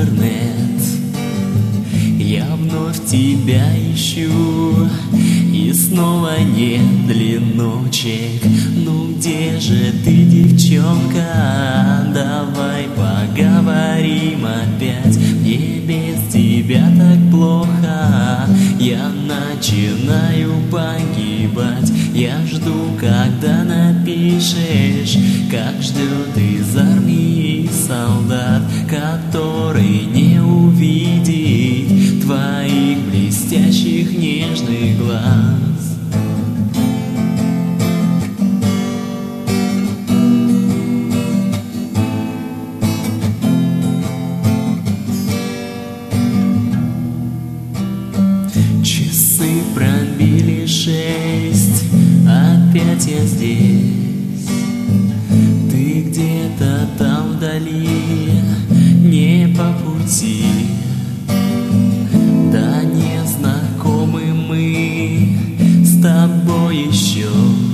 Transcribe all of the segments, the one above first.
интернет. Я вновь тебя ищу, и снова нет длинночек. Ну где же ты, девчонка? Давай поговорим опять. Мне без тебя так плохо, я начинаю погибать. Я жду, когда напишешь, как ждет из армии солдат, который не увидит твоих блестящих нежных глаз. Часы пробили 6, опять я здесь. Ты где-то там вдали, не по пути. Да не знакомы мы с тобой еще,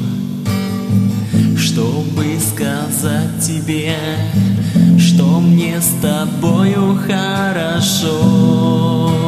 чтобы сказать тебе, что мне с тобою хорошо.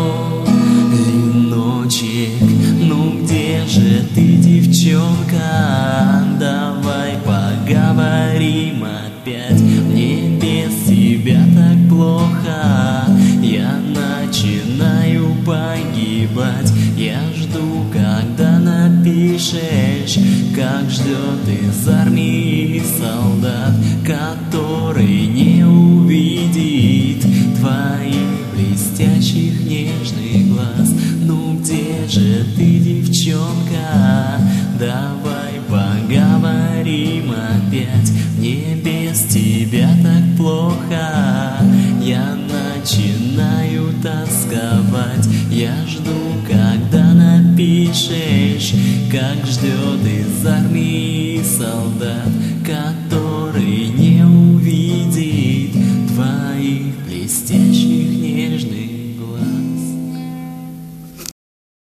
Ну где же ты, девчонка? Давай поговорим опять. Мне без тебя так плохо, я начинаю погибать. Я жду, когда напишешь, как ждет из армии солдат, который не увидит твоих блестящих нежных глаз. Ну где же ты, девчонка? Давай поговорим опять. Мне без тебя так плохо,